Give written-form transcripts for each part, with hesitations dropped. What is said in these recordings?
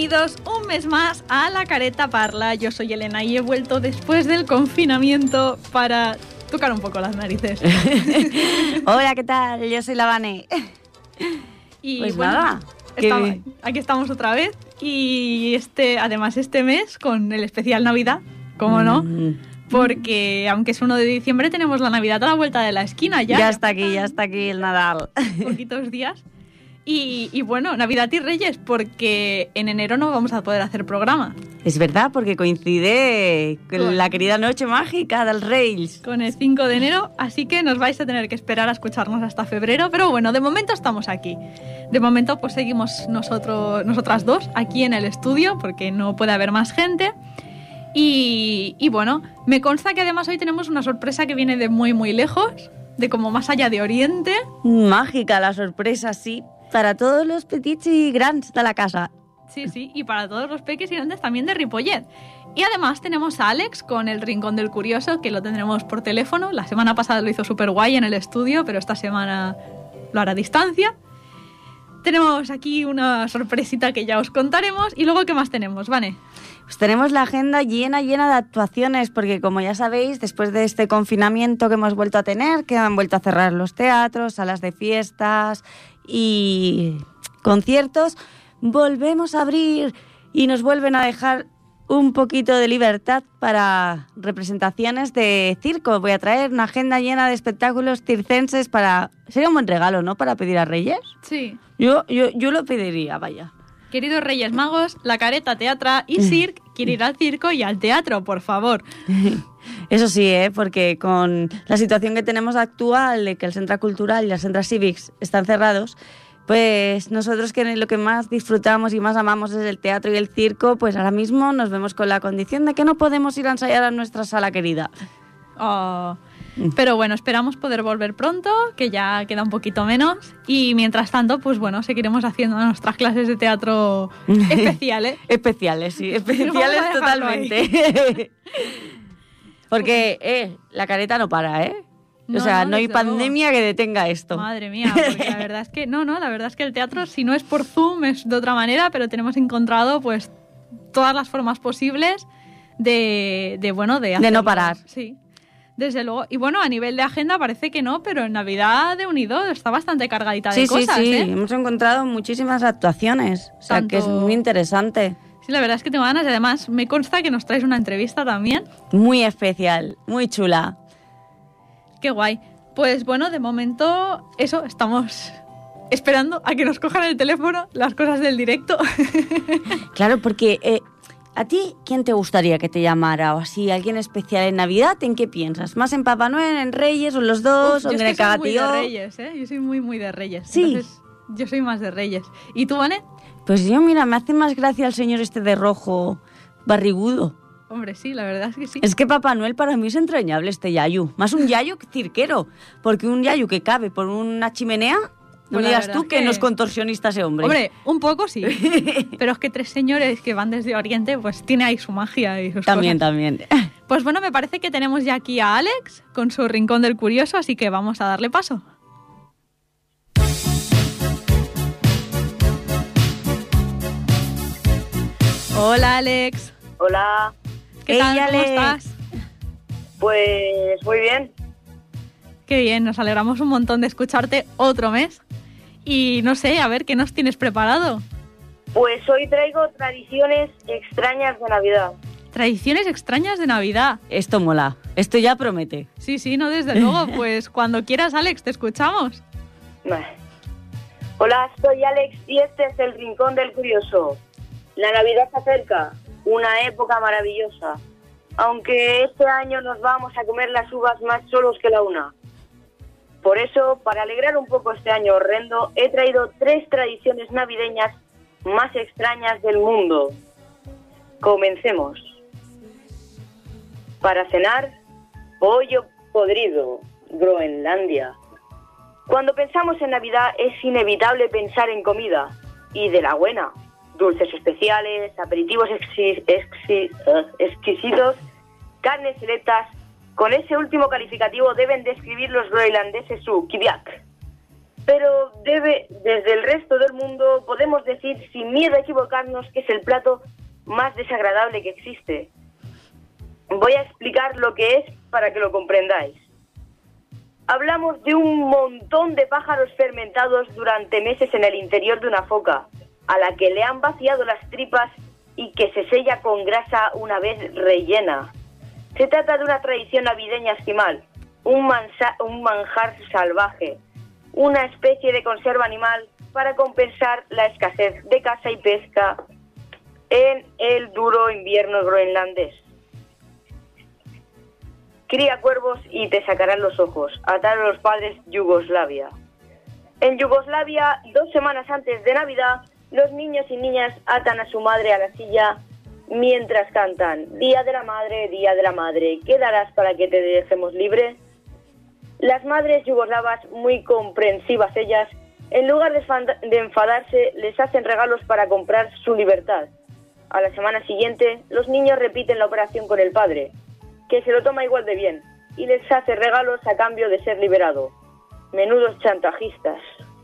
Bienvenidos un mes más a La Careta Parla. Yo soy Elena y he vuelto después del confinamiento para tocar un poco las narices. Hola, ¿qué tal? Yo soy la Vane. Y pues bueno, nada, aquí estamos otra vez. Y además este mes con el especial Navidad, ¿cómo no? Porque aunque es 1 de diciembre, tenemos la Navidad a la vuelta de la esquina ya. Ya está aquí el Nadal. Poquitos días. Y bueno, Navidad y Reyes, porque en enero no vamos a poder hacer programa. Es verdad, porque coincide con la querida noche mágica del Reyes. Con el 5 de enero, así que nos vais a tener que esperar a escucharnos hasta febrero. Pero bueno, de momento estamos aquí. De momento pues seguimos nosotras dos aquí en el estudio, porque no puede haber más gente. Y bueno, me consta que además hoy tenemos una sorpresa que viene de muy muy lejos, de como más allá de Oriente. Mágica la sorpresa, sí. Para todos los petits y grands de la casa. Sí, y para todos los peques y grandes también de Ripollet. Y además tenemos a Alex con el Rincón del Curioso, que lo tendremos por teléfono. La semana pasada lo hizo súper guay en el estudio, pero esta semana lo hará a distancia. Tenemos aquí una sorpresita que ya os contaremos. Y luego, ¿qué más tenemos, Vane? Pues tenemos la agenda llena de actuaciones, porque como ya sabéis, después de este confinamiento que hemos vuelto a tener, que han vuelto a cerrar los teatros, salas de fiestas y conciertos, volvemos a abrir y nos vuelven a dejar un poquito de libertad para representaciones de circo. Voy a traer una agenda llena de espectáculos circenses para... Sería un buen regalo, ¿no?, para pedir a Reyes. Sí. Yo lo pediría, vaya. Queridos Reyes Magos, la Careta Teatra y Circ quiere ir al circo y al teatro, por favor. Eso sí, porque con la situación que tenemos actual de que el Centro Cultural y las Centros Cívics están cerrados, pues nosotros que lo que más disfrutamos y más amamos es el teatro y el circo, pues ahora mismo nos vemos con la condición de que no podemos ir a ensayar a nuestra sala querida. Oh. Pero bueno, esperamos poder volver pronto, que ya queda un poquito menos. Y mientras tanto, pues bueno, seguiremos haciendo nuestras clases de teatro especiales. Especiales totalmente. Porque la careta no para, ¿eh? O sea, no hay pandemia que detenga esto. Madre mía, porque la verdad es que la verdad es que el teatro, si no es por Zoom, es de otra manera, pero tenemos encontrado pues todas las formas posibles de hacerlo. De no parar. Sí. Desde luego. Y bueno, a nivel de agenda parece que no, pero en Navidad de Unido está bastante cargadita de cosas. Sí. Hemos encontrado muchísimas actuaciones. O sea, que es muy interesante. Sí, la verdad es que tengo ganas. Y además me consta que nos traes una entrevista también. Muy especial, muy chula. Qué guay. Pues bueno, de momento eso, estamos esperando a que nos cojan el teléfono las cosas del directo. Claro, porque... ¿A ti quién te gustaría que te llamara? O así, alguien especial en Navidad, ¿en qué piensas? ¿Más en Papá Noel, en Reyes, o en los dos, o en el cagatío? Yo soy muy de Reyes, ¿eh? Yo soy muy, muy de Reyes. Sí. Entonces, yo soy más de Reyes. ¿Y tú, Vane? Pues yo, mira, me hace más gracia el señor este de rojo, barrigudo. Hombre, sí, la verdad es que sí. Es que Papá Noel para mí es entrañable, este yayu. Más un yayu que cirquero. Porque un yayu que cabe por una chimenea... No Pues digas tú que no es contorsionista ese hombre. Hombre, un poco sí. Pero es que 3 señores que van desde Oriente, pues tiene ahí su magia y sus cosas. También. Pues bueno, me parece que tenemos ya aquí a Alex con su Rincón del Curioso, así que vamos a darle paso. Hola, Alex. Hola. ¿Qué tal? Alex. ¿Cómo estás? Pues muy bien. Qué bien, nos alegramos un montón de escucharte otro mes. Y no sé, a ver, ¿qué nos tienes preparado? Pues hoy traigo tradiciones extrañas de Navidad. Tradiciones extrañas de Navidad. Esto mola, esto ya promete. Sí, no, desde luego. Pues cuando quieras, Alex, te escuchamos. Hola, soy Alex y este es el Rincón del Curioso. La Navidad se acerca, una época maravillosa. Aunque este año nos vamos a comer las uvas más solos que la una. Por eso, para alegrar un poco este año horrendo, he traído 3 tradiciones navideñas más extrañas del mundo. Comencemos. Para cenar, pollo podrido, Groenlandia. Cuando pensamos en Navidad es inevitable pensar en comida, y de la buena. Dulces especiales, aperitivos exquisitos, carnes selectas. Con ese último calificativo deben describir los groenlandeses su kiviak. Pero desde el resto del mundo podemos decir sin miedo a equivocarnos que es el plato más desagradable que existe. Voy a explicar lo que es para que lo comprendáis. Hablamos de un montón de pájaros fermentados durante meses en el interior de una foca, a la que le han vaciado las tripas y que se sella con grasa una vez rellena. Se trata de una tradición navideña esquimal, un manjar salvaje, una especie de conserva animal para compensar la escasez de caza y pesca en el duro invierno groenlandés. Cría cuervos y te sacarán los ojos, ataron los padres Yugoslavia. En Yugoslavia, 2 semanas antes de Navidad, los niños y niñas atan a su madre a la silla mientras cantan: Día de la madre, ¿qué darás para que te dejemos libre? Las madres yugoslavas, muy comprensivas ellas, en lugar de enfadarse, les hacen regalos para comprar su libertad. A la semana siguiente, los niños repiten la operación con el padre, que se lo toma igual de bien, y les hace regalos a cambio de ser liberado. Menudos chantajistas.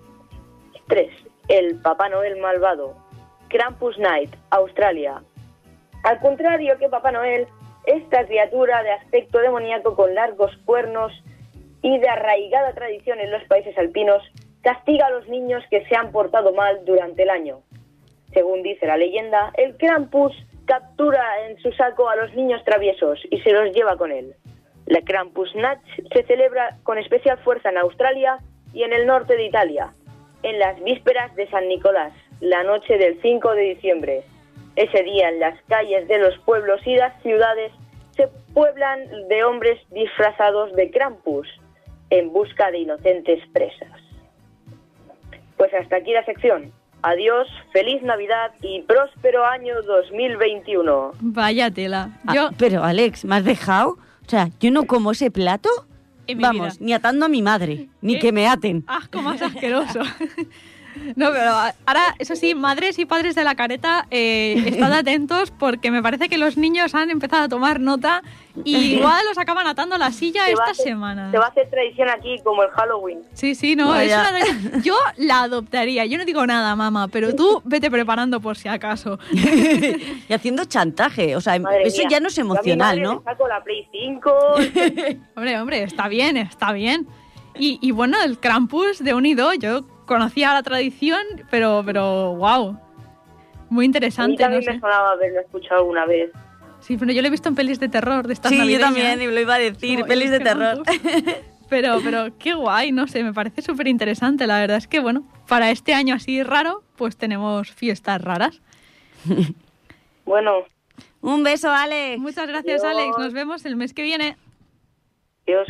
3. El Papá Noel malvado. Krampus Night, Australia. Al contrario que Papá Noel, esta criatura de aspecto demoníaco con largos cuernos y de arraigada tradición en los países alpinos, castiga a los niños que se han portado mal durante el año. Según dice la leyenda, el Krampus captura en su saco a los niños traviesos y se los lleva con él. La Krampusnacht se celebra con especial fuerza en Australia y en el norte de Italia, en las vísperas de San Nicolás, la noche del 5 de diciembre. Ese día, en las calles de los pueblos y las ciudades se pueblan de hombres disfrazados de Krampus en busca de inocentes presas. Pues hasta aquí la sección. Adiós, feliz Navidad y próspero año 2021. Vaya tela. Pero Alex, ¿me has dejado? O sea, yo no como ese plato. En mi Vamos, vida. ni atando a mi madre, ni que me aten. Asco más asqueroso. No, pero ahora, eso sí, madres y padres de la careta, estad atentos porque me parece que los niños han empezado a tomar nota y igual los acaban atando a la silla esta semana. Se va a hacer tradición aquí como el Halloween. Sí, no, es una tradición. Yo la adoptaría, yo no digo nada, mamá, pero tú vete preparando por si acaso. Y haciendo chantaje, o sea, Madre eso mía, ya no es emocional, yo a mi madre ¿no? le saco la Play 5. Hombre, está bien. Y bueno, el Krampus de Unido, yo conocía la tradición, pero wow, muy A mí interesante. también No me sé. sonaba haberlo escuchado alguna vez. Sí, pero yo lo he visto en pelis de terror de estas Sí, yo navideñas. también, y lo iba a decir, Como pelis el de terror. Krampus. Pero qué guay, no sé, me parece súper interesante. La verdad es que, bueno, para este año así raro, pues tenemos fiestas raras. Bueno, Un beso, Alex. Muchas gracias, Adiós. Alex. Nos vemos el mes que viene. Dios.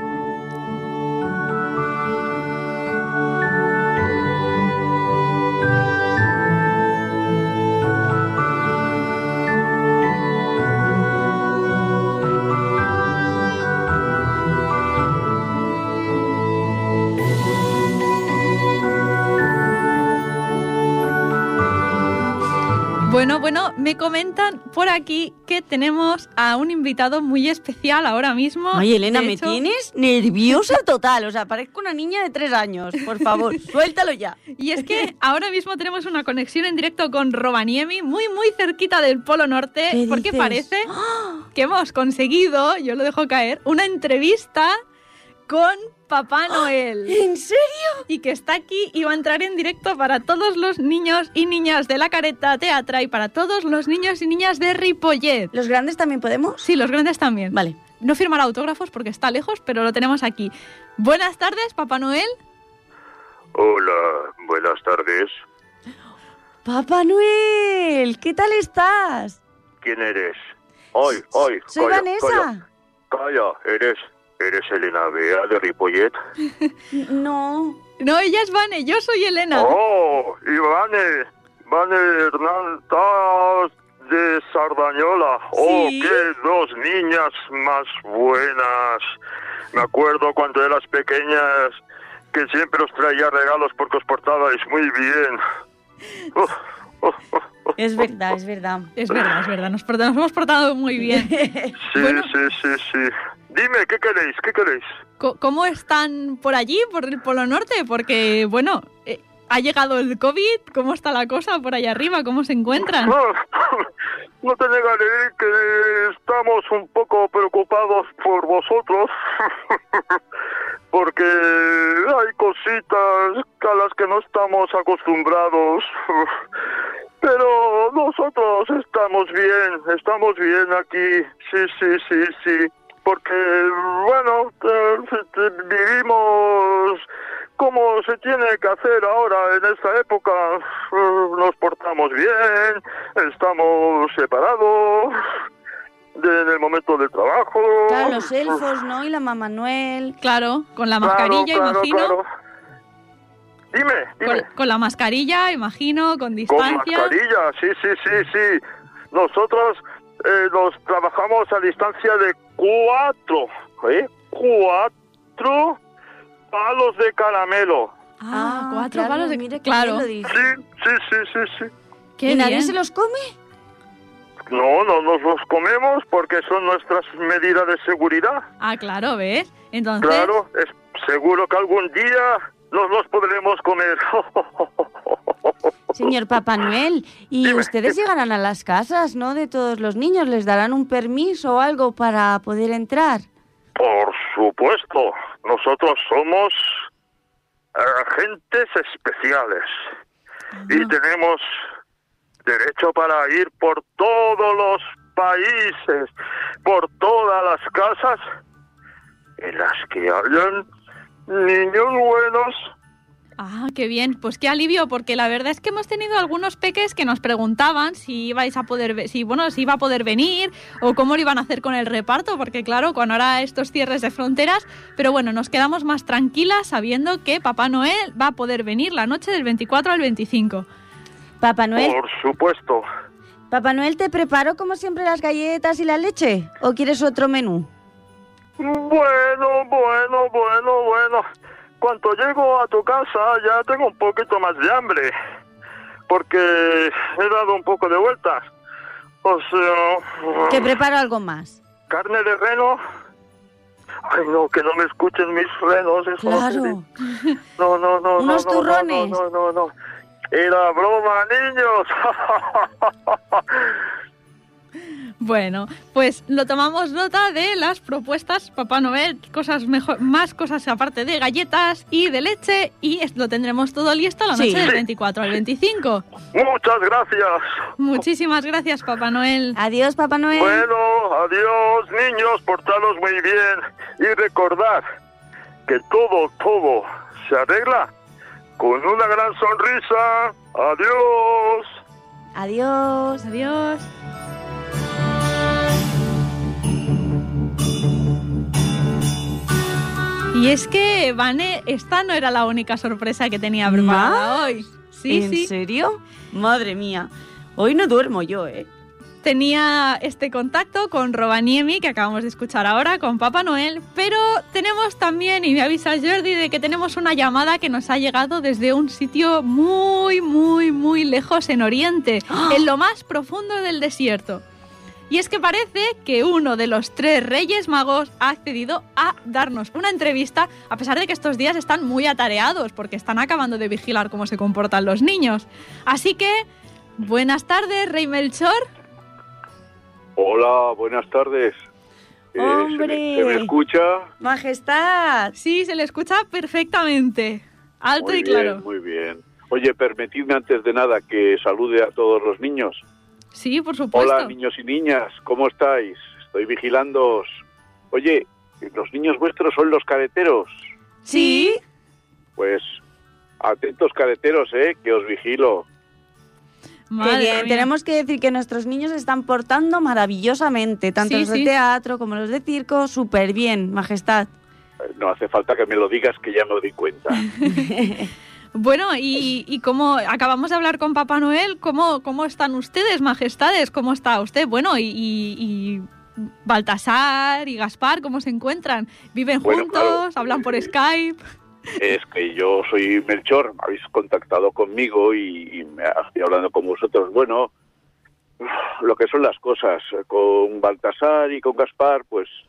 Bueno, me comentan por aquí que tenemos a un invitado muy especial ahora mismo. Ay, Elena, De me hecho, tienes nerviosa total. O sea, parezco una niña de 3 años. Por favor, suéltalo ya. Y es que ahora mismo tenemos una conexión en directo con Rovaniemi, muy cerquita del Polo Norte, ¿Qué porque dices? parece que hemos conseguido, yo lo dejo caer, una entrevista con Papá Noel. ¿En serio? Y que está aquí y va a entrar en directo para todos los niños y niñas de la Careta Teatra y para todos los niños y niñas de Ripollet. ¿Los grandes también podemos? Sí, los grandes también. Vale. No firmará autógrafos porque está lejos, pero lo tenemos aquí. Buenas tardes, Papá Noel. Hola, buenas tardes. Papá Noel, ¿qué tal estás? ¿Quién eres? Ay, Soy Vanessa. Calla, ¿eres Elena Bea de Ripollet? No. No, ella es Vane, yo soy Elena. Oh, y Vane Hernández de Sardañola. Oh, Sí. qué 2 niñas más buenas. Me acuerdo cuando eras pequeñas que siempre os traía regalos porque os portabais muy bien. Es verdad, es verdad. Es verdad, nos hemos portado muy bien. Sí, Bueno. sí. Dime, ¿qué queréis? ¿Qué queréis? ¿Cómo están por allí, por el Polo Norte? Porque, bueno, ha llegado el COVID. ¿Cómo está la cosa por allá arriba? ¿Cómo se encuentran? No te negaré que estamos un poco preocupados por vosotros, porque hay cositas a las que no estamos acostumbrados, pero nosotros estamos bien aquí, sí, porque, bueno, vivimos como se tiene que hacer ahora en esta época, nos portamos bien, estamos separados en el momento del trabajo. Claro, los elfos, ¿no? Y la Mamá Noel. Claro, con la mascarilla, imagino. Claro. Dime. Con la mascarilla, imagino, con distancia. Con mascarilla, sí. Nosotros nos trabajamos a distancia de 4 palos de caramelo. Cuatro claro, palos de... mire, Claro. lo dice. Sí. Qué ¿Y nadie bien. se los come? No nos los comemos porque son nuestras medidas de seguridad. Claro, ¿ves? Entonces... Claro, es seguro que algún día nos los podremos comer. Señor Papá Noel, y Dime. ustedes llegarán a las casas, ¿no? De todos los niños, ¿les darán un permiso o algo para poder entrar? Por supuesto, nosotros somos agentes especiales y tenemos derecho para ir por todos los países, por todas las casas en las que hayan niños buenos. Qué bien, pues qué alivio, porque la verdad es que hemos tenido algunos peques que nos preguntaban si ibais a poder, si iba a poder venir o cómo lo iban a hacer con el reparto, porque claro, con ahora estos cierres de fronteras, pero bueno, nos quedamos más tranquilas sabiendo que Papá Noel va a poder venir la noche del 24 al 25. Papá Noel, Por supuesto. Papá Noel, ¿te preparo como siempre las galletas y la leche? ¿O quieres otro menú? Bueno. Cuando llego a tu casa ya tengo un poquito más de hambre, porque he dado un poco de vueltas. O sea... Te preparo algo más. ¿Carne de reno? Ay, no, que no me escuchen mis renos. Eso Claro. No. Unos turrones. No. Era broma, niños. Bueno, pues lo tomamos nota de las propuestas Papá Noel, más cosas aparte de galletas y de leche, y lo tendremos todo listo la noche del 24 al 25. Muchas gracias. Muchísimas gracias, Papá Noel. Adiós, Papá Noel. Bueno, adiós, niños, portados muy bien. Y recordad que todo se arregla con una gran sonrisa. Adiós. Adiós. Adiós. Y es que, Vane, esta no era la única sorpresa que tenía preparada hoy. Sí, ¿En serio? Madre mía. Hoy no duermo yo, ¿eh? Tenía este contacto con Rovaniemi, que acabamos de escuchar ahora, con Papá Noel, pero tenemos también, y me avisa Jordi, de que tenemos una llamada que nos ha llegado desde un sitio muy lejos en Oriente, en lo más profundo del desierto. Y es que parece que uno de los 3 Reyes Magos ha accedido a darnos una entrevista, a pesar de que estos días están muy atareados, porque están acabando de vigilar cómo se comportan los niños. Así que, buenas tardes, Rey Melchor. Hola, buenas tardes. ¡Hombre! ¿Se me escucha? ¡Majestad! Sí, se le escucha perfectamente, alto Muy y claro. Muy bien. Oye, permitidme antes de nada que salude a todos los niños. Sí, por supuesto. Hola, niños y niñas, ¿cómo estáis? Estoy vigilándoos. Oye, ¿los niños vuestros son los careteros? ¿Sí? Pues atentos careteros, que os vigilo. Madre Qué bien. mía. Tenemos que decir que nuestros niños se están portando maravillosamente, tanto Sí, los de sí. teatro como los de circo, súper bien, Majestad. No hace falta que me lo digas, que ya me doy cuenta. Bueno, y como acabamos de hablar con Papá Noel, ¿cómo están ustedes, majestades? ¿Cómo está usted? Bueno, y Baltasar y Gaspar, ¿cómo se encuentran? ¿Viven Bueno, juntos? claro. ¿Hablan por Skype? Es que yo soy Melchor, habéis contactado conmigo y me estoy hablando con vosotros. Bueno, lo que son las cosas, con Baltasar y con Gaspar, pues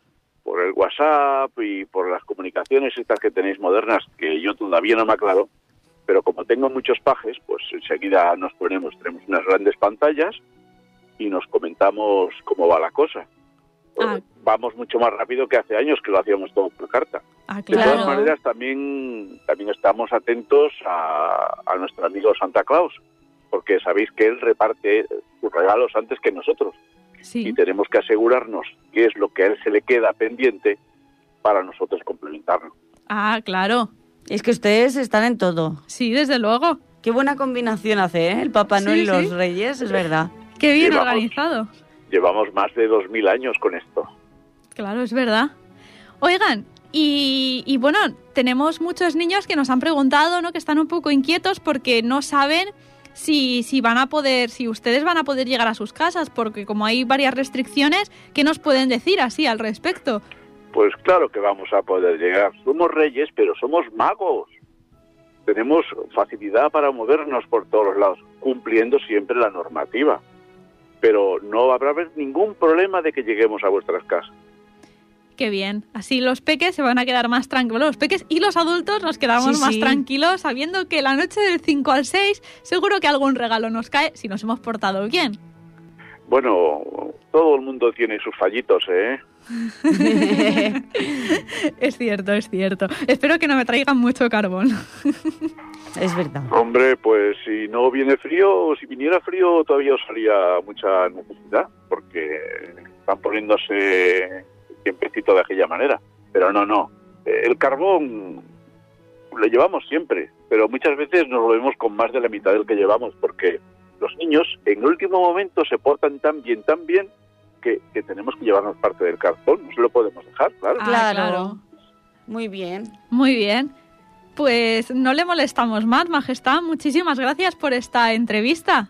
por el WhatsApp y por las comunicaciones estas que tenéis modernas, que yo todavía no me aclaro, pero como tengo muchos pajes, pues enseguida tenemos unas grandes pantallas y nos comentamos cómo va la cosa. Vamos mucho más rápido que hace años que lo hacíamos todo por carta. De todas maneras, también estamos atentos a nuestro amigo Santa Claus, porque sabéis que él reparte sus regalos antes que nosotros. Sí. Y tenemos que asegurarnos qué es lo que a él se le queda pendiente para nosotros complementarlo. Ah, claro. Es que ustedes están en todo. Sí, desde luego. Qué buena combinación hace, ¿eh? El Papá Noel y los Reyes, es verdad. Qué bien organizado. Llevamos más de 2000 años con esto. Claro, es verdad. Oigan, y bueno, tenemos muchos niños que nos han preguntado, ¿no? Que están un poco inquietos porque no saben si ustedes van a poder llegar a sus casas, porque como hay varias restricciones, ¿qué nos pueden decir así al respecto? Pues claro que vamos a poder llegar. Somos reyes, pero somos magos. Tenemos facilidad para movernos por todos los lados, cumpliendo siempre la normativa. Pero no habrá ningún problema de que lleguemos a vuestras casas. Qué bien. Así los peques se van a quedar más tranquilos. Los peques y los adultos nos quedamos más tranquilos sabiendo que la noche del 5 al 6 seguro que algún regalo nos cae si nos hemos portado bien. Bueno, todo el mundo tiene sus fallitos, ¿eh? Es cierto, es cierto. Espero que no me traigan mucho carbón. Es verdad. Hombre, pues si no viene frío, si viniera frío todavía os haría mucha necesidad, porque están poniéndose tiempecito de aquella manera. Pero no. El carbón lo llevamos siempre, pero muchas veces nos lo vemos con más de la mitad del que llevamos, porque los niños en el último momento se portan tan bien, que tenemos que llevarnos parte del carbón. No se lo podemos dejar, claro. Claro. Muy bien. Muy bien. Pues no le molestamos más, Majestad. Muchísimas gracias por esta entrevista.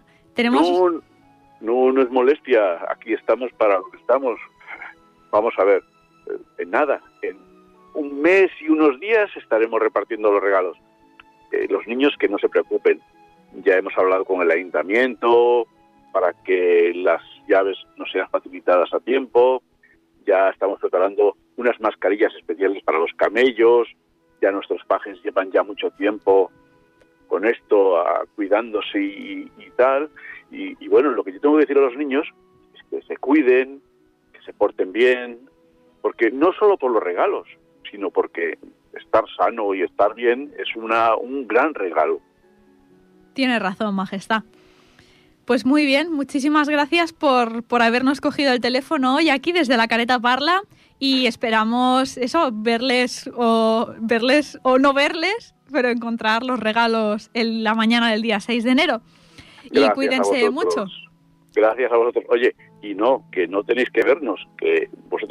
No es molestia. Aquí estamos para lo que estamos. Vamos a ver, en nada, en un mes y unos días estaremos repartiendo los regalos. Los niños que no se preocupen. Ya hemos hablado con el ayuntamiento para que las llaves nos sean facilitadas a tiempo. Ya estamos preparando unas mascarillas especiales para los camellos. Ya nuestros pajes llevan ya mucho tiempo con esto, cuidándose y tal. Y bueno, lo que yo tengo que decir a los niños es que se cuiden, que se porten bien, porque no solo por los regalos, sino porque estar sano y estar bien es un gran regalo. Tiene razón, Majestad. Pues muy bien, muchísimas gracias por habernos cogido el teléfono hoy aquí desde la Careta Parla y esperamos verles o no verles, pero encontrar los regalos en la mañana del día 6 de enero. Gracias, y cuídense mucho. Gracias a vosotros. Oye, que no tenéis que vernos, que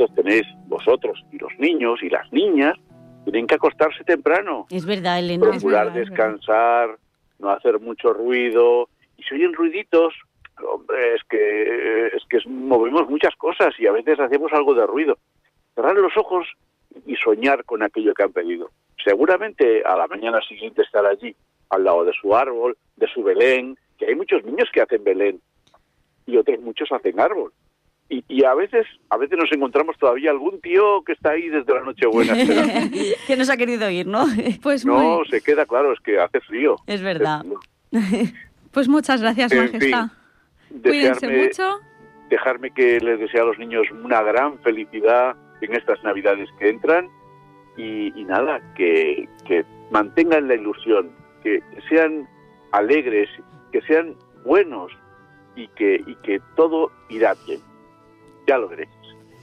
vosotros y los niños y las niñas tienen que acostarse temprano. Es verdad, Elena. Procurar descansar, no hacer mucho ruido. Y si oyen ruiditos, hombre, es que movemos muchas cosas y a veces hacemos algo de ruido. Cerrar los ojos y soñar con aquello que han pedido. Seguramente a la mañana siguiente estar allí, al lado de su árbol, de su Belén, que hay muchos niños que hacen Belén y otros muchos hacen árbol. Y a veces nos encontramos todavía algún tío que está ahí desde la Nochebuena. Que nos ha querido ir, ¿no? Pues se queda claro, es que hace frío. Es verdad. Pues muchas gracias, Majestad. Cuídense mucho. Dejarme que les desee a los niños una gran felicidad en estas Navidades que entran y nada, que mantengan la ilusión, que sean alegres, que sean buenos y que todo irá bien. Ya lo veréis.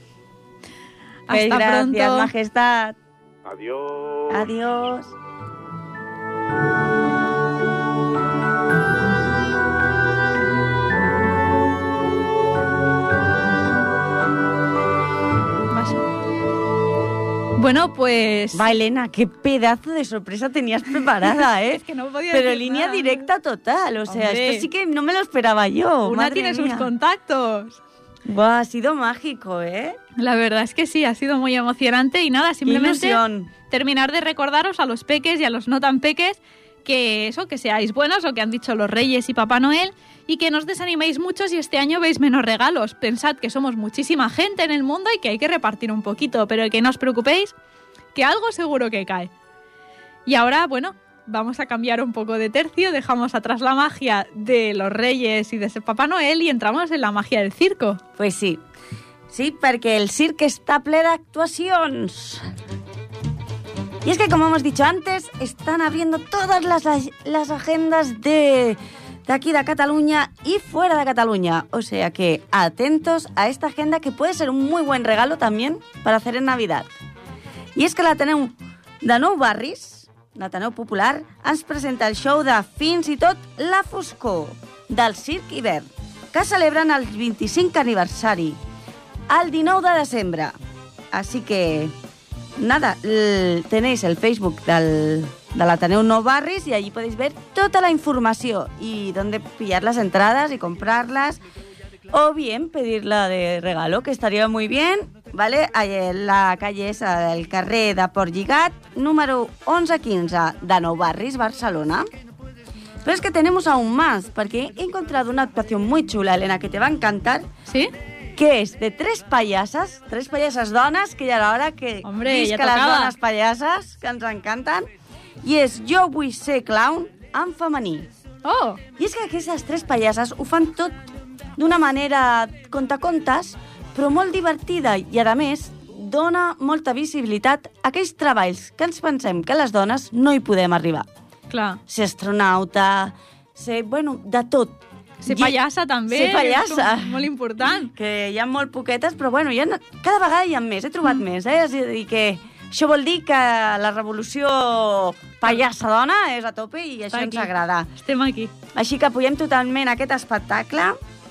Hasta gracias, pronto. Majestad. Adiós. Adiós. Bueno, pues... Va, Elena, qué pedazo de sorpresa tenías preparada, ¿eh? Es que no podía Pero decir línea nada. directa total, o sea, Hombre. esto sí que no me lo esperaba yo. Una madre tiene mía. sus contactos. Buah, ha sido mágico, ¿eh? La verdad es que sí, ha sido muy emocionante y nada, simplemente ilusión. terminar de recordaros a los peques y a los no tan peques que seáis buenos, lo que han dicho los Reyes y Papá Noel, y que no os desaniméis mucho si este año veis menos regalos. Pensad que somos muchísima gente en el mundo y que hay que repartir un poquito, pero que no os preocupéis, que algo seguro que cae. Y ahora, bueno, vamos a cambiar un poco de tercio, dejamos atrás la magia de los Reyes y de ese Papá Noel y entramos en la magia del circo. Pues sí. Sí, perquè el circ està ple d'actuacions. Y es que, como hemos dicho antes, están abriendo todas las agendas de aquí de Cataluña y fuera de Cataluña. O sea que atentos a esta agenda, que puede ser un muy buen regalo también para hacer en Navidad. Y es que l'Ateneu de Nou Barris, l'Ateneu Popular, ens presenta el show de Fins i tot la foscor del Circ Hivern, que celebren el 25 aniversari, el 19 de desembre. Así que, nada, tenéis el Facebook de l'Ateneu Nou Barris y allí podéis ver toda la información y dónde pillar las entradas y comprarlas, o bien pedirla de regalo, que estaría muy bien, ¿vale? La calle esa del carrer de Port Lligat, número 1115 de Nou Barris, Barcelona. Pero es que tenemos aún más, porque he encontrado una actuación muy chula, Elena, que te va a encantar. ¿Sí? Que és de tres pallasses dones, que ja era hora que visca ja les dones pallasses, que ens encanten, i és Jo vull ser clown en femení. Oh! I és que aquestes tres pallasses ho fan tot d'una manera contacontes, però molt divertida, i a més dona molta visibilitat a aquells treballs que ens pensem que les dones no hi podem arribar. Clar. Ser astronauta, ser, bueno, de tot. Ser pallassa també, ser pallassa. És molt important. Que hi ha molt poquetes, però bueno, cada vegada hi ha més, he trobat més. És a dir, que això vol dir que la revolució pallassa dona és a tope i això ens agrada. Estem aquí. Així que apoyem totalment aquest espectacle,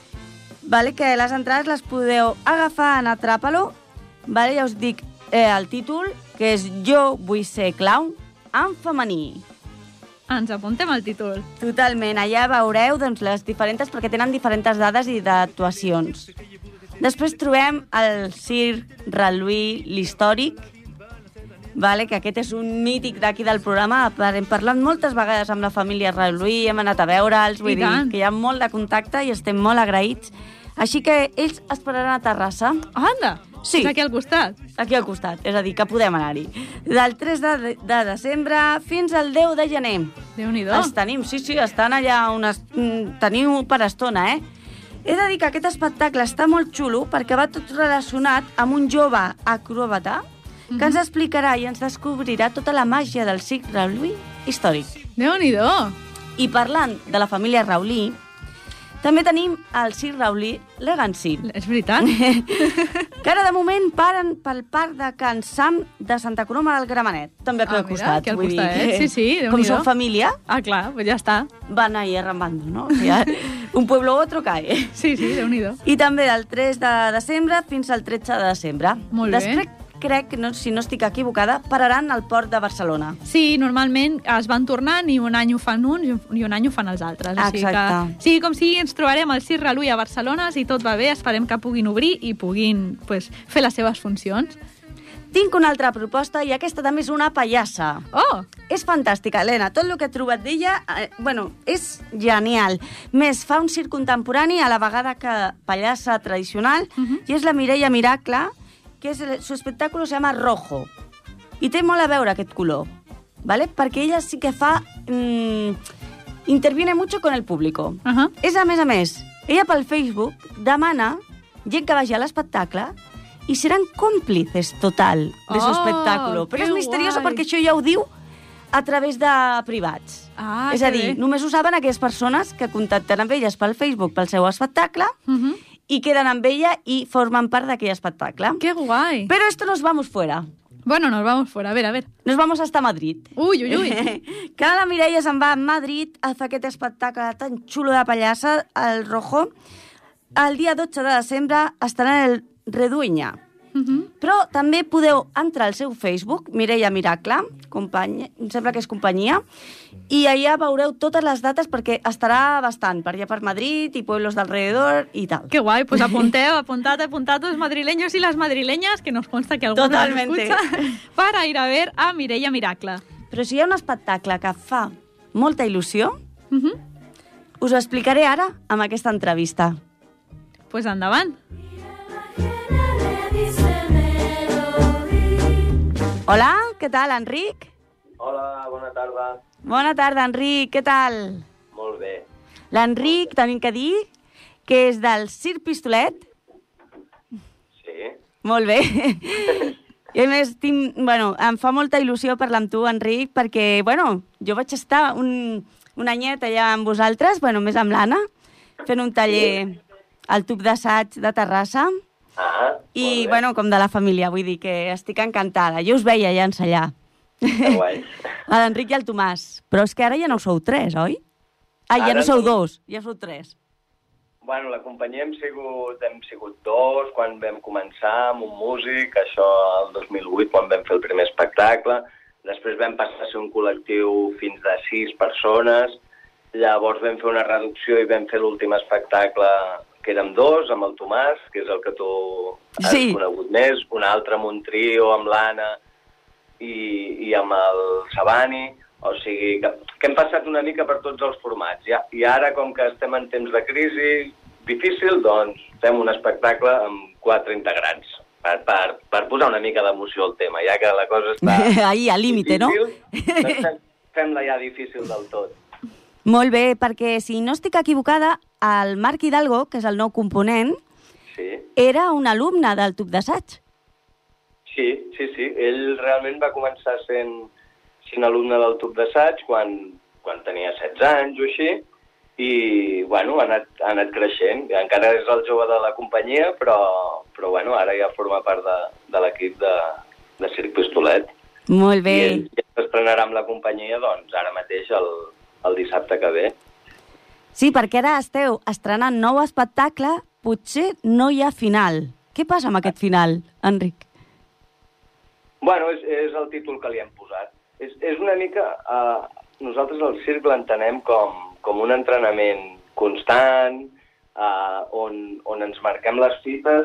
vale? Que les entrades les podeu agafar en Atrapalo, vale? Ja us dic el títol, que és Jo vull ser clown en femení. Ens apuntem al títol. Totalment, allà veureu doncs, les diferents, perquè tenen diferents dades i d'actuacions. Després trobem el Circ Reluí l'Històric, vale? Que aquest és un mític d'aquí del programa. Hem parlat moltes vegades amb la família Reluí, hem anat a veure'ls, vull dir que hi ha molt de contacte i estem molt agraïts. Així que ells esperaran a Terrassa. Anda! Sí. És aquí al costat. Aquí al costat, és a dir, que podem anar-hi. Del 3 de desembre fins al 10 de gener. Déu-n'hi-do. Els tenim, sí, estan allà teniu per estona, eh? He de dir que aquest espectacle està molt xulo perquè va tot relacionat amb un jove acròbata que ens explicarà i ens descobrirà tota la màgia del Circ Reluí històric. Déu-n'hi-do. I parlant de la família Reulí, també tenim el Circ Reulí Legacy. És veritat. Que ara de moment paren pel parc de Can Sam de Santa Coloma del Gramenet. També aquí al costat. Aquí al costat, Sí, Déu-n'hi-do. Com són família, clar, pues ja està. van ahí arrambando, ¿no? O sea, un pueblo u otro cae. Sí, Déu-n'hi-do. I també del 3 de desembre fins al 13 de desembre. Molt bé. Després, crec, si no estic equivocada, pararan al port de Barcelona. Sí, normalment es van tornant i un any ho fan uns i un any ho fan els altres. Exacte. Sí, com si ens trobarem al Circ Reluí a Barcelona, si tot va bé, esperem que puguin obrir i puguin fer les seves funcions. Tinc una altra proposta i aquesta també és una pallassa. Oh! És fantàstica, Helena. Tot el que he trobat d'ella, és genial. Més, fa un circ contemporani a la vegada que pallassa tradicional, i és la Mireia Miracle, que su espectáculo se llama Rojo. I té molt a veure aquest color, ¿vale? Perquè ella sí que fa... interviene mucho con el público. És a més, ella pel Facebook demana gent que vagi a l'espectacle i seran còmplices total de su espectáculo. Però és misterioso perquè això ja ho diu a través de privats. És a dir, només ho saben aquelles persones que contacten amb elles pel Facebook pel seu espectacle i queden amb ella i formen part d'aquell espectacle. ¡Qué guay! Pero esto nos vamos fuera. Bueno, nos vamos fuera, a ver. Nos vamos hasta Madrid. Uy. Que la Mireia se'n va a Madrid a fer aquest espectacle tan xulo de pallassa, el Rojo. El dia 12 de desembre estarà en el Reduenya. Però també podeu entrar al seu Facebook, Mireia Miracle, em sembla que és companyia, i allà veureu totes les dates perquè estarà bastant per allà per Madrid i pueblos d'alrededor i tal. Qué guay, pues apuntad los madrileños y las madrileñas, que nos consta que algunos nos escuchan, para ir a ver a Mireia Miracle. Però si hi ha un espectacle que fa molta il·lusió. Us ho explicaré ara amb aquesta entrevista. Pues endavant. Hola, què tal, Enric? Hola, bona tarda. Bona tarda, Enric, què tal? Molt bé. L'Enric, tenim que dir, que és del Circ Pistolet. Sí. Molt bé. I a més, em fa molta il·lusió parlar amb tu, Enric, perquè, jo vaig estar un anyet allà amb vosaltres, més amb l'Anna, fent un taller al tub d'assaig de Terrassa. I, com de la família, vull dir que estic encantada. Jo us veia ja ensenyar. Que guai. L'Enric i el Tomàs. Però és que ara ja no sou 3, oi? Ja no sou 2, ja sou 3. Bueno, la companyia hem sigut 2 quan vam començar amb un músic, això el 2008, quan vam fer el primer espectacle. Després vam passar a ser un col·lectiu fins de 6 persones. Llavors vam fer una reducció i vam fer l'últim espectacle, que érem 2, amb el Tomàs, que és el que tu has conegut més, un altre amb un trio, amb l'Anna i amb el Sabani. O sigui, que hem passat una mica per tots els formats. I ara, com que estem en temps de crisi difícil, doncs fem un espectacle amb 4 integrants per posar una mica d'emoció al tema, ja que la cosa està ahí, al límite, difícil, no? Doncs fem-la ja difícil del tot. Molt bé, perquè si no estic equivocada, el Marc Hidalgo, que és el nou component, era un alumne del tub d'assaig. Sí. Ell realment va començar sent alumne del tub d'assaig quan tenia 16 anys o així, i ha anat creixent. Encara és el jove de la companyia, però ara ja forma part de l'equip de Circ Pistolet. Molt bé. I ell s'estrenarà amb la companyia, doncs, ara mateix el dissabte que ve. Sí, perquè ara esteu estrenant nou espectacle, potser no hi ha final. Què passa amb aquest final, Enric? Bueno, és el títol que li hem posat. És una mica... nosaltres el circ l'entenem com un entrenament constant, on ens marquem les fites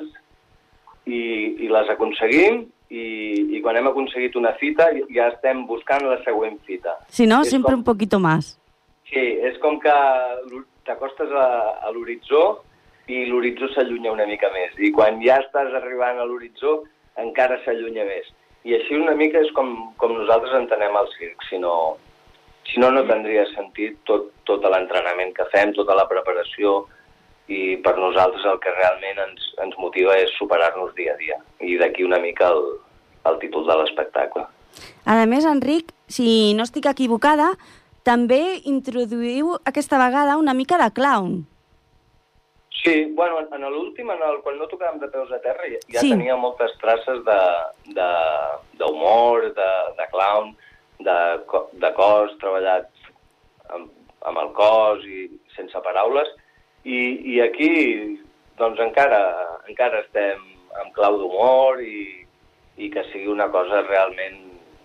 i les aconseguim, i quan hem aconseguit una fita ja estem buscant la següent fita. Si no, sempre un poquito más. Sí, és com que t'acostes a l'horitzó i l'horitzó s'allunya una mica més. I quan ja estàs arribant a l'horitzó encara s'allunya més. I així una mica és com nosaltres entenem el circ. Si no tindria sentit tot l'entrenament que fem, tota la preparació, i per nosaltres el que realment ens motiva és superar-nos dia a dia. I d'aquí una mica el títol de l'espectacle. A més, Enric, si no estic equivocada, també introduïu aquesta vegada una mica de clown. Sí, bueno, en l'últim, quan no tocàvem de peus a terra, ja tenia moltes traces d'humor, de clown, de cos, treballat amb el cos i sense paraules, i aquí doncs encara estem amb clau d'humor i que sigui una cosa realment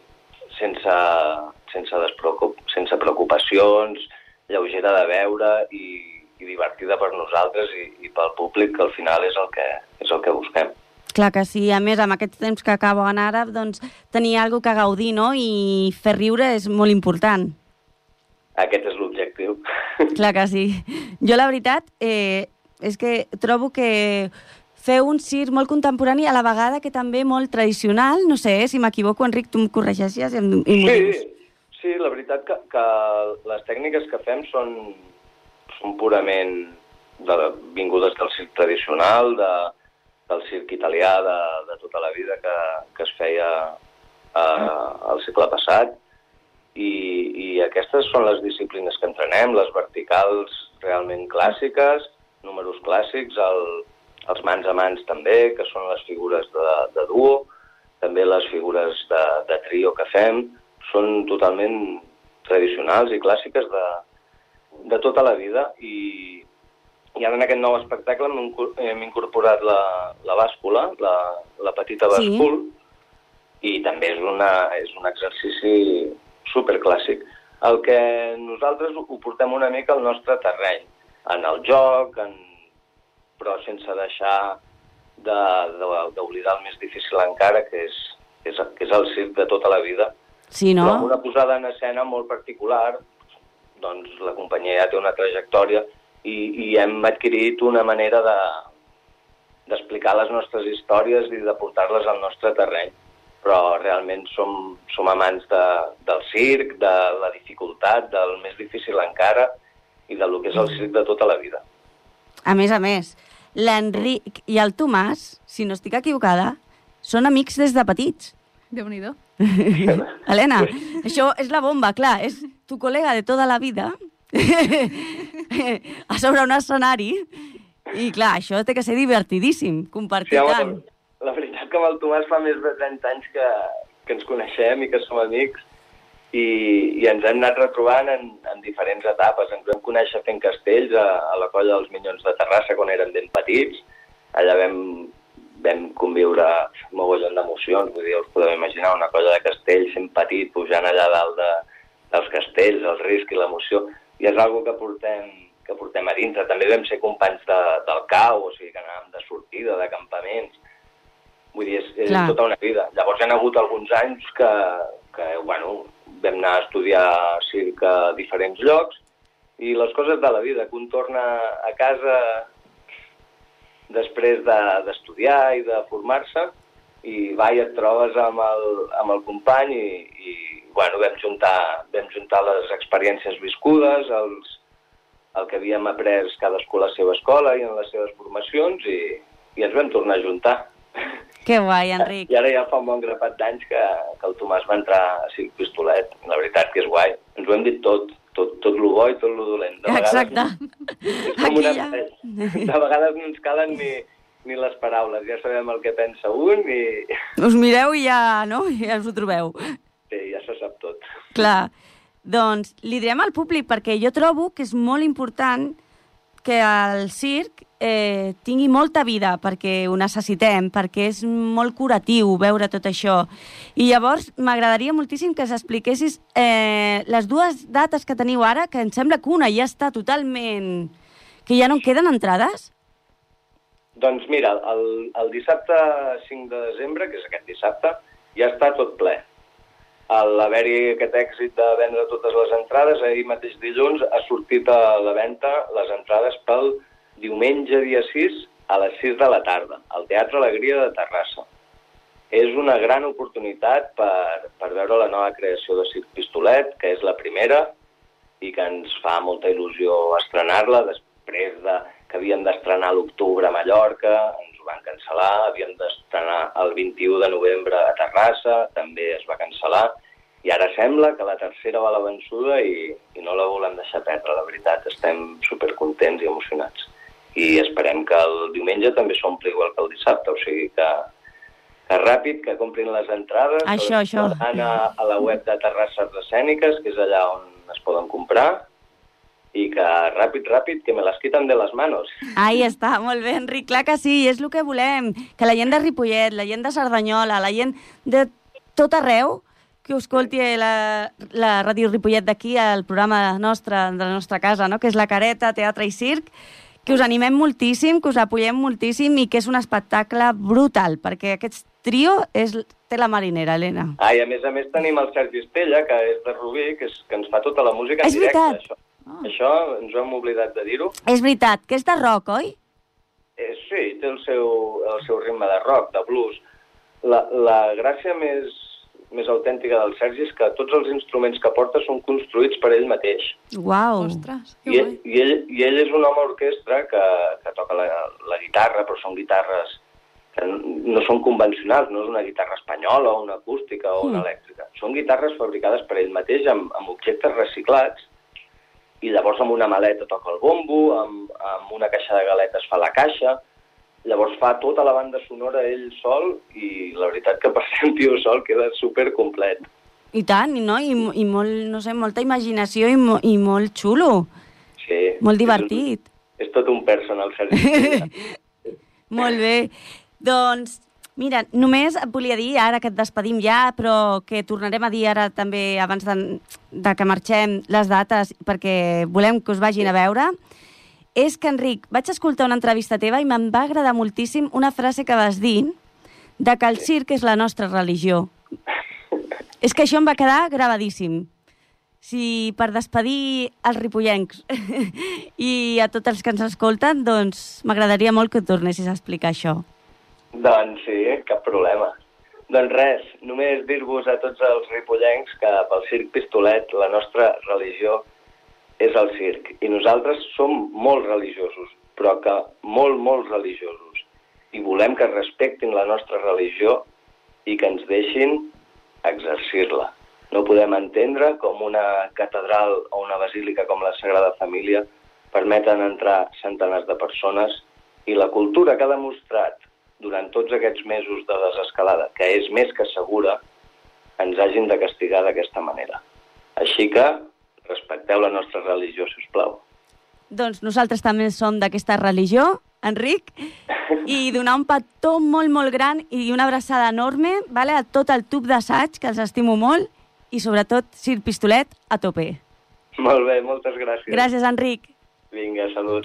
sense preocupacions, lleugera de veure i divertida per nosaltres i pel públic, que al final és el que busquem. Clar que sí. A més, amb aquests temps que acaben ara, doncs, tenir alguna cosa que gaudir, no? I fer riure és molt important. Aquest és l'objectiu. Clar que sí. Jo, la veritat, és que trobo que feu un circ molt contemporani, a la vegada que també molt tradicional. No sé, si m'equivoco, Enric, tu em corregeixes i m'ho dius. Sí, la veritat que les tècniques que fem són purament vingudes del circ tradicional, del circ italià de tota la vida que es feia al segle passat. I aquestes són les disciplines que entrenem, les verticals realment clàssiques, números clàssics, els mans a mans també, que són les figures de duo, també les figures de trio que fem, són totalment tradicionals i clàssiques de tota la vida. I ara en aquest nou espectacle hem incorporat la bàscula, la petita bàscula, i també és un exercici superclàssic. El que nosaltres ho portem una mica al nostre terreny, en el joc, però sense deixar d'oblidar el més difícil encara, que és el circ de tota la vida. Sí, no? Però amb una posada en escena molt particular, doncs la companyia ja té una trajectòria i hem adquirit una manera d'explicar les nostres històries i de portar-les al nostre terreny. Però realment som amants del circ, de la dificultat, del més difícil encara i del que és el circ de tota la vida. A més, l'Enric i el Tomàs, si no estic equivocada, són amics des de petits. Déu-n'hi-do. Helena, això és la bomba, clar, és tu col·lega de tota la vida a sobre un escenari i clar, això té que ser divertidíssim, compartir tant. La veritat que amb el Tomàs fa més de 30 anys que ens coneixem i que som amics i ens hem anat retrobant en diferents etapes. Ens vam conèixer fent castells a la colla dels Minyons de Terrassa quan érem ben petits. Allà vam conviure mogollon d'emocions, vull dir, us podeu imaginar una colla de castells sent petit, pujant allà dalt dels castells, el risc i l'emoció, i és una cosa que portem a dintre. També vam ser companys del cau, o sigui que anàvem de sortida, de campaments. Vull dir, és tota una vida. Llavors hi ha hagut alguns anys que vam anar a estudiar circ a diferents llocs i les coses de la vida, que un torna a casa després d'estudiar i de formar-se i va i et trobes amb el company i vam juntar les experiències viscudes, el que havíem après cadascú a la seva escola i en les seves formacions i ens vam tornar a juntar. Que guai, Enric. I ara ja fa un bon grapat d'anys que el Tomàs va entrar a Circ Pistolet. La veritat que és guai. Ens ho hem dit tot lo bo i tot lo dolent. Exacte. Aquí ja. De vegades no ens calen ni les paraules. Ja sabem el que pensa un i... Us mireu i ja, no? Ja us ho trobeu. Sí, ja se sap tot. Clar. Doncs li direm al públic, perquè jo trobo que és molt important que el circ tingui molta vida, perquè ho necessitem, perquè és molt curatiu veure tot això. I llavors m'agradaria moltíssim que s'expliquessis les dues dates que teniu ara, que em sembla que una ja està totalment... que ja no en queden entrades? Doncs mira, el dissabte 5 de desembre, que és aquest dissabte, ja està tot ple. A l'haver-hi aquest èxit de vendre totes les entrades, ahir mateix dilluns ha sortit a la venda les entrades pel diumenge dia 6 a les 6 de la tarda, al Teatre Alegria de Terrassa. És una gran oportunitat per veure la nova creació de Circ Pistolet, que és la primera, i que ens fa molta il·lusió estrenar-la després que havíem d'estrenar a l'octubre a Mallorca, ens ho van cancel·lar, havíem d'estrenar el 21 de novembre a Terrassa, també es va cancel·lar, i ara sembla que la tercera va a la vençuda i no la volem deixar perdre, la veritat. Estem supercontents i emocionats. I esperem que el diumenge també s'ompli igual que el dissabte, o sigui que ràpid, que comprin les entrades, això. Anar a la web de Terrasses Escèniques, que és allà on es poden comprar, i que ràpid, que me les quiten de les manos. Ahí està, molt bé, Enric, clar que sí, és el que volem, que la gent de Ripollet, la gent de Cerdanyola, la gent de tot arreu, que us escolti la Ràdio Ripollet d'aquí, el programa nostre, de la nostra casa, no? Que és La Careta, Teatre i Circ, que us animem moltíssim, que us apoyem moltíssim i que és un espectacle brutal, perquè aquest trio té la marinera, Helena. I a més tenim el Sergi Estella, que és de Rubí, que ens fa tota la música en directe. És veritat. Això ens ho hem oblidat de dir-ho. És veritat, que és de rock, oi? Sí, té el seu ritme de rock, de blues. La gràcia més autèntica del Sergi és que tots els instruments que porta són construïts per ell mateix. Uau! Ostres, que guai! I ell és un home orquestra que toca la guitarra, però són guitarres que no són convencionals, no és una guitarra espanyola o una acústica o una elèctrica. Són guitarres fabricades per ell mateix amb objectes reciclats i llavors amb una maleta toca el bombo, amb una caixa de galetes fa la caixa, llavors fa tota la banda sonora ell sol i la veritat que per ser un tio sol queda supercomplet. I tant, no? I molt, no sé, molta imaginació i molt xulo. Sí. Molt divertit. És tot un personal, Sergi. Molt bé. Doncs, mira, només et volia dir, ara que et despedim ja, però que tornarem a dir ara també, abans de que marxem, les dates, perquè volem que us vagin a veure, és que, Enric, vaig escoltar una entrevista teva i me'n va agradar moltíssim una frase que vas dir de que el circ és la nostra religió. És que això em va quedar gravadíssim. si per despedir els ripollencs i a tots els que ens escolten, doncs m'agradaria molt que tornessis a explicar això. Doncs sí, cap problema. Doncs res, només dir-vos a tots els ripollencs que pel Circ Pistolet la nostra religió és el circ. I nosaltres som molt religiosos, però que molt religiosos. I volem que respectin la nostra religió i que ens deixin exercir-la. No podem entendre com una catedral o una basílica com la Sagrada Família permeten entrar centenars de persones i la cultura que ha demostrat durant tots aquests mesos de desescalada, que és més que segura, ens hagin de castigar d'aquesta manera. Així que respecteu la nostra religió, si us plau. Doncs nosaltres també som d'aquesta religió, Enric, i donar un petó molt gran i una abraçada enorme, vale, a tot el tub d'assaig, que els estimo molt, i sobretot Circ Pistolet a tope. Molt bé, moltes gràcies. Gràcies, Enric. Vinga, salut.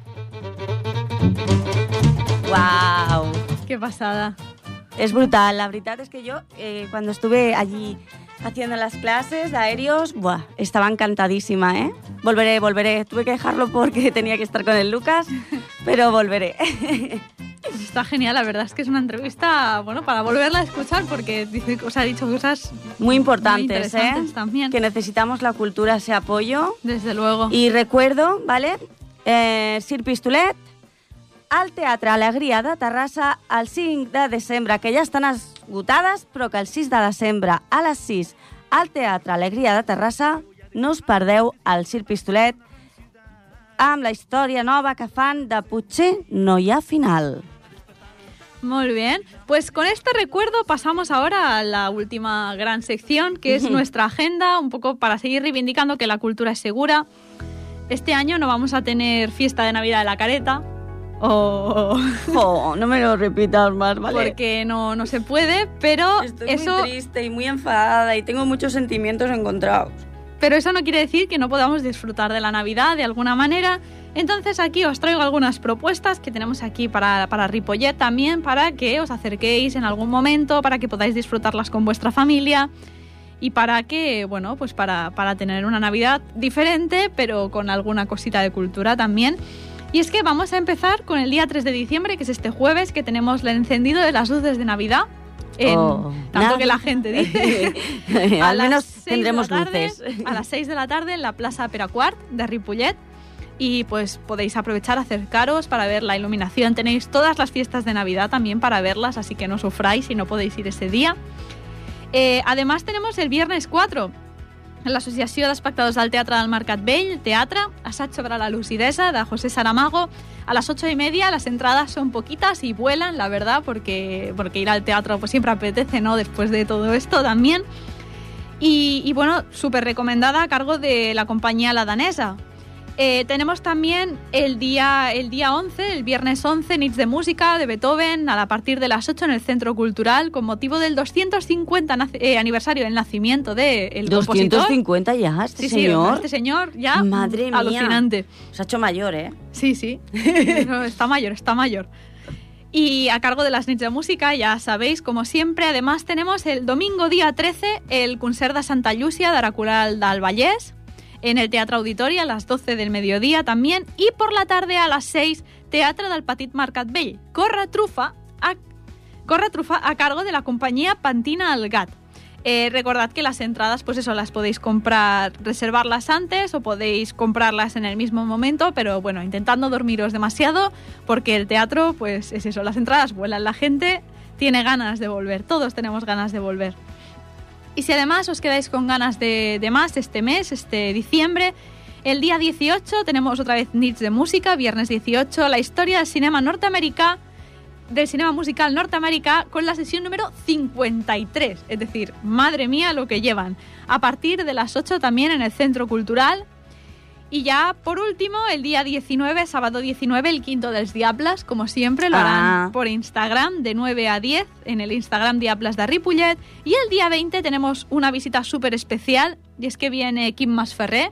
Wow. Qué pasada. Es brutal. La verdad es que yo, cuando estuve allí haciendo las clases de aéreos, ¡buah! Estaba encantadísima, ¿eh? Volveré. Tuve que dejarlo porque tenía que estar con el Lucas, pero volveré. Está genial, la verdad es que es una entrevista, bueno, para volverla a escuchar porque ha dicho cosas muy importantes, muy interesantes también. Que necesitamos la cultura, ese apoyo. Desde luego. Y recuerdo, ¿vale? Circ Pistolet, al Teatre Alegria de Terrassa el 5 de desembre, que ja estan esgotades, però que el 6 de desembre a les 6 al Teatre Alegria de Terrassa no us perdeu el Circ Pistolet amb la història nova que fan de Potser no hi ha final. Muy bien, pues con este recuerdo pasamos ahora a la última gran sección, que es nuestra agenda, un poco para seguir reivindicando que la cultura es segura. Este año no vamos a tener fiesta de Navidad de la Careta, no me lo repitas más, ¿vale? Porque no se puede, pero estoy muy triste y muy enfadada y tengo muchos sentimientos encontrados. Pero eso no quiere decir que no podamos disfrutar de la Navidad de alguna manera. Entonces aquí os traigo algunas propuestas que tenemos aquí para Ripollet también, para que os acerquéis en algún momento, para que podáis disfrutarlas con vuestra familia y para que, bueno, pues para tener una Navidad diferente, pero con alguna cosita de cultura también. Y es que vamos a empezar con el día 3 de diciembre, que es este jueves, que tenemos el encendido de las luces de Navidad. Tanto que la gente dice. Al menos tendremos luces. A las 6 de la tarde en la Plaça Peraquart de Ripollet. Y pues podéis aprovechar, acercaros para ver la iluminación. Tenéis todas las fiestas de Navidad también para verlas, así que no sufráis si no podéis ir ese día. Además tenemos el viernes 4, l'Associació d'Espectadors del Teatre del Mercat Vell, Teatre, assaig sobre la lucidesa de José Saramago. A las 8:30 las entradas son poquitas y vuelan, la verdad, porque ir al teatro pues siempre apetece, ¿no? Después de todo esto también. Y bueno, súper recomendada a cargo de la compañía La Danesa. Tenemos también el día 11, el viernes 11, Nits de Música de Beethoven a partir de las 8 en el Centro Cultural con motivo del 250 aniversario del nacimiento del compositor. 250 ya, este señor. Este señor ya, madre mía, alucinante. Se ha hecho mayor, ¿eh? Sí. Está mayor. Y a cargo de las Nits de Música, ya sabéis, como siempre, además tenemos el domingo día 13 el concert de Santa Llúcia de Aracural del Vallès, en el Teatre Auditori a las 12 del mediodía también, y por la tarde a las 6, Teatre del Petit Mercat Vell, Corre Trufa a cargo de la compañía Pantina al Gat. Recordad que las entradas, pues eso, las podéis comprar, reservarlas antes o podéis comprarlas en el mismo momento, pero bueno, intentad no dormiros demasiado, porque el teatro, pues es eso, las entradas vuelan, la gente tiene ganas de volver, todos tenemos ganas de volver. Y si además os quedáis con ganas de más este mes, este diciembre, el día 18 tenemos otra vez Nits de Música, viernes 18, la historia del cinema musical norteamericà, con la sesión número 53. Es decir, madre mía lo que llevan. A partir de las 8 también en el Centro Cultural. Y ya, por último, el día 19, sábado 19, el Quinto dels Diables, como siempre, lo harán por Instagram, de 9 a 10, en el Instagram Diables de Ripollet. Y el día 20 tenemos una visita súper especial, y es que viene Quim Masferrer,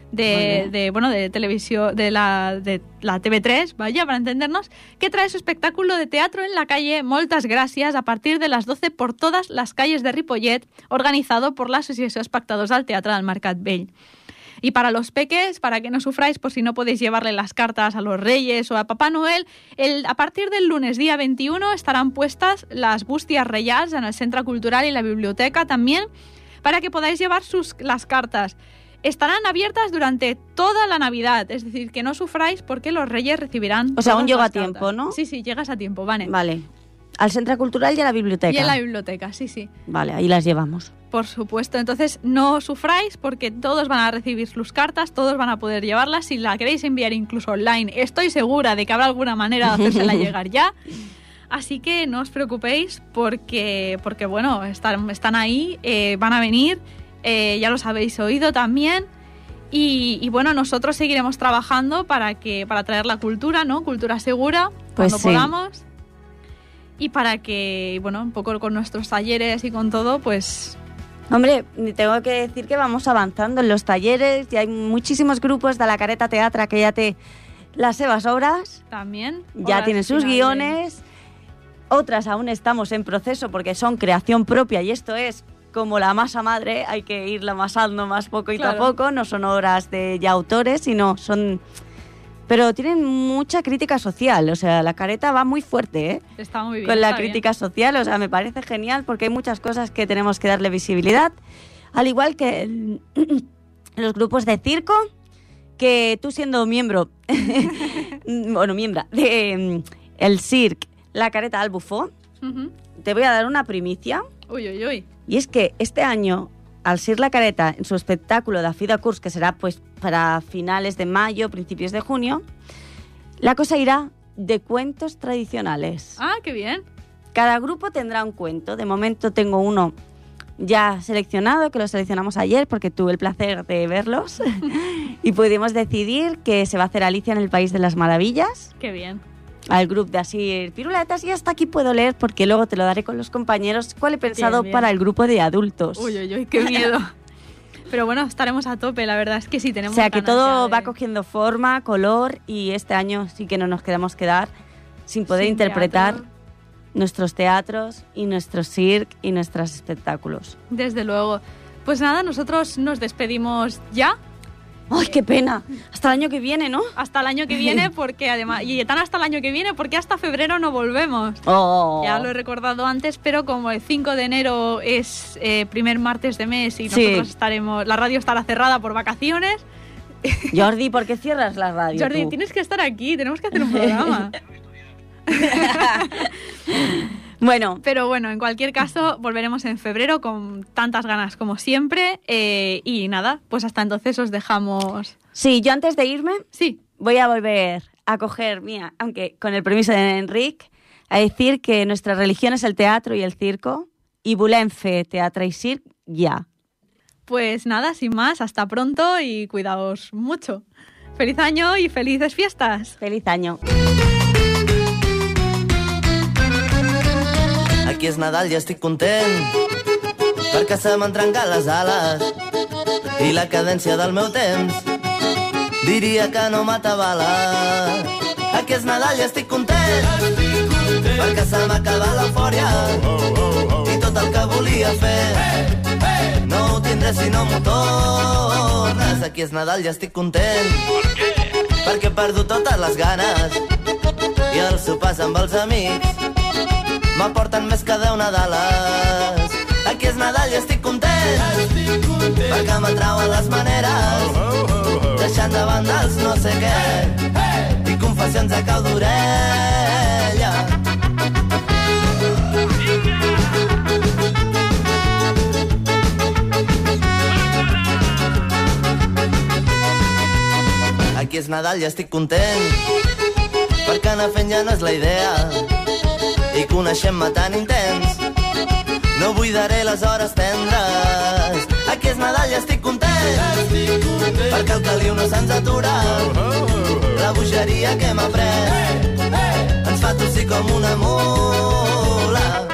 de televisión, de la TV3, vaya, para entendernos, que trae su espectáculo de teatro en la calle Moltes Gràcies a partir de las 12 por todas las calles de Ripollet, organizado por la Asociación Espectadors del Teatre del Mercat Vell. Y para los peques, para que no sufráis por si no podéis llevarle las cartas a los Reyes o a Papá Noel, a partir del lunes día 21 estarán puestas las bústias reials en el Centre Cultural y la biblioteca también, para que podáis llevar las cartas. Estarán abiertas durante toda la Navidad, es decir, que no sufráis porque los Reyes recibirán. O sea, aún llego a cartas. tiempo, ¿no? Sí, llegas a tiempo, vale. Vale. Al Centre Cultural y a la biblioteca. Y en la biblioteca, sí. Vale, ahí las llevamos. Por supuesto, entonces no sufráis porque todos van a recibir sus cartas, todos van a poder llevarlas. Si la queréis enviar incluso online, estoy segura de que habrá alguna manera de hacérsela llegar ya. Así que no os preocupéis porque bueno, están ahí, van a venir, ya los habéis oído también. Y bueno, nosotros seguiremos trabajando para traer la cultura, ¿no? Cultura segura, pues cuando podamos. Y para que, bueno, un poco con nuestros talleres y con todo, pues... Hombre, tengo que decir que vamos avanzando en los talleres y hay muchísimos grupos de la Careta Teatre que ya té les seves obras. También. Ya tienen sus guiones. Otras aún estamos en proceso porque son creación propia y esto es como la masa madre, hay que irla amasando más poco y a poco. No son obras de ya autores, sino son... Pero tienen mucha crítica social, o sea, la Careta va muy fuerte, ¿eh? Está muy bien. Con la crítica social, o sea, me parece genial porque hay muchas cosas que tenemos que darle visibilidad. Al igual que los grupos de circo, que tú siendo miembro, miembra de el Circ, la Careta al Bufó, te voy a dar una primicia. Uy. Y es que este año, al Circ La Careta, en su espectáculo de Fi de Curs, que será pues para finales de mayo, principios de junio, la cosa irá de cuentos tradicionales. Ah, qué bien. Cada grupo tendrá un cuento. De momento tengo uno ya seleccionado, que lo seleccionamos ayer porque tuve el placer de verlos y pudimos decidir que se va a hacer Alicia en el País de las Maravillas. Qué bien. Al grupo de Asir Piruletas, y hasta aquí puedo leer porque luego te lo daré con los compañeros cuál he pensado bien. Para el grupo de adultos. Uy, qué miedo. Pero bueno, estaremos a tope, la verdad es que sí tenemos. O sea, que todo va cogiendo forma, color, y este año sí que no nos queremos quedar sin poder interpretar nuestros teatros y nuestros circ y nuestros espectáculos. Desde luego. Pues nada, nosotros nos despedimos ya. ¡Ay, qué pena! Hasta el año que viene, ¿no? Hasta el año que viene, porque además... Y tan hasta el año que viene, porque hasta febrero no volvemos. Oh. Ya lo he recordado antes, pero como el 5 de enero es primer martes de mes y nosotros estaremos... La radio estará cerrada por vacaciones. Jordi, ¿por qué cierras la radio? Jordi, tú? Tienes que estar aquí, tenemos que hacer un programa. Bueno, pero bueno, en cualquier caso volveremos en febrero con tantas ganas como siempre y nada, pues hasta entonces os dejamos. Sí, yo antes de irme sí voy a volver a coger mía, aunque con el permiso de Enric, a decir que nuestra religión es el teatro y el circo y volem fer teatre y circ ya. Pues nada, sin más, hasta pronto y cuidaos mucho. Feliz año y felices fiestas. Feliz año. Aquí és Nadal i estic content perquè se m'han trencat les ales i la cadència del meu temps diria que no m'atabala. Aquí és Nadal i estic content perquè se m'ha acabat l'eufòria i tot el que volia fer no ho tindré si no m'ho tornes. Aquí és Nadal i estic content perquè he perdut totes les ganes i els sopars amb els amics m'aporten més que 10 Nadales. Aquí és Nadal i estic content perquè m'atrauen les maneres deixant de banda els no sé què i confessions a cau d'orella. Aquí és Nadal i estic content perquè anar fent ja no és la idea i coneixem-me tan intens no buidaré les hores tendres. Aquí és Nadal i estic content perquè el caliu no se'ns atura la bogeria que hem après ens fa tossir com una mula.